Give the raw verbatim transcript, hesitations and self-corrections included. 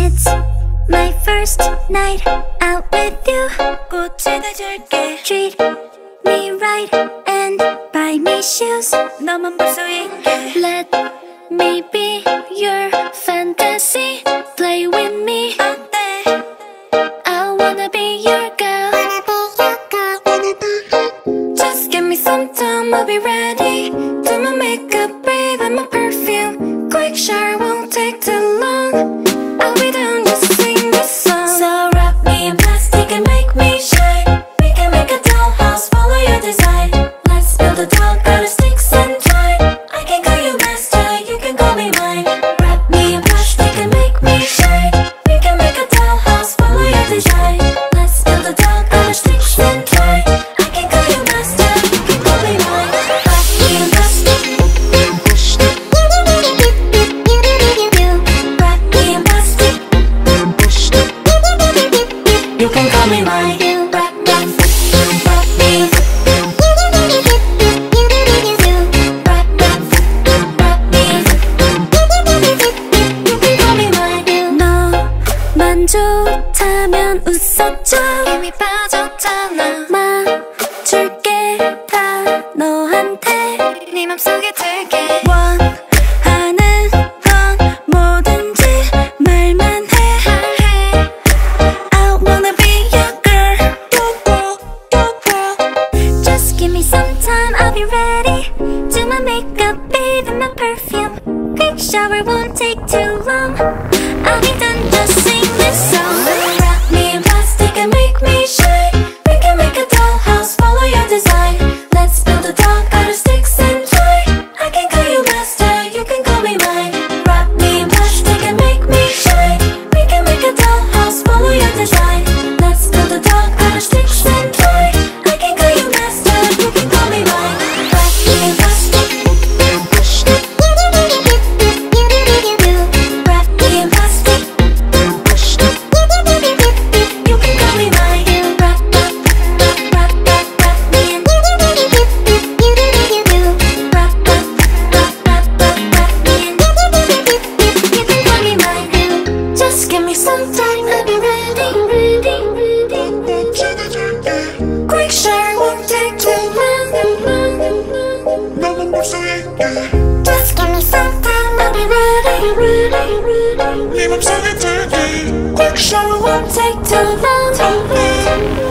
It's my first night out with you. 꽃에다 줄게. Treat me right and buy me shoes. 너만 볼 수 있게. Let me be your fantasy. Play with me. 어때? I wanna be your girl. Just give me some time, I'll be ready. Do my makeup, bathe in my perfume. Quick shower won't take too long. I'll be down to sing this song. So wrap me in plastic and make me shine. We can make a dollhouse, follow your design. Let's build a doll, got sticks and twine. I can call you master, you can call me mine. Wrap me in plastic and make me shine. We can make a dollhouse, follow your design. Let's build a doll, got sticks and twine. I can call you master, you can call me mine. Wrap me in plastic. Wrap me in plastic. You can call me mine. Wrap, wrap, wrap me. Wrap, wrap, wrap me. You can call me mine. 너만 좋다면 웃어줘. 이미 빠졌잖아. 맞출게 다 너한테. 네 맘속에 들게. 원하는 건 뭐든지 말만 해. I wanna be your girl. Just give me some time, I'll be ready. Do my makeup, bathe in my perfume. Quick shower won't take too long. I'll be done, just sing this song. Wrap me in plastic and make me shine. We can make a dollhouse, follow your design. Let's build a doll, got sticks and twine. I can call you master, you can call me mine. Wrap me in plastic and make me shine. We can make a dollhouse, follow your design. Let's build a doll, got sticks and twine. I can call you master, you can call me mine. Wrap me in plastic. Wrap me in plastic. You can call me mine. Wrap, wrap, wrap, wrap, wrap me in. Wrap, wrap, wrap, wrap, wrap, wrap me in. You can call me mine. Just give me some time, I'll be ready. Quick shower won't take too long. 너만 볼 수 있게. Just give me some time, I'll be ready. 네 맘속에 들게. Quick shower won't take too long.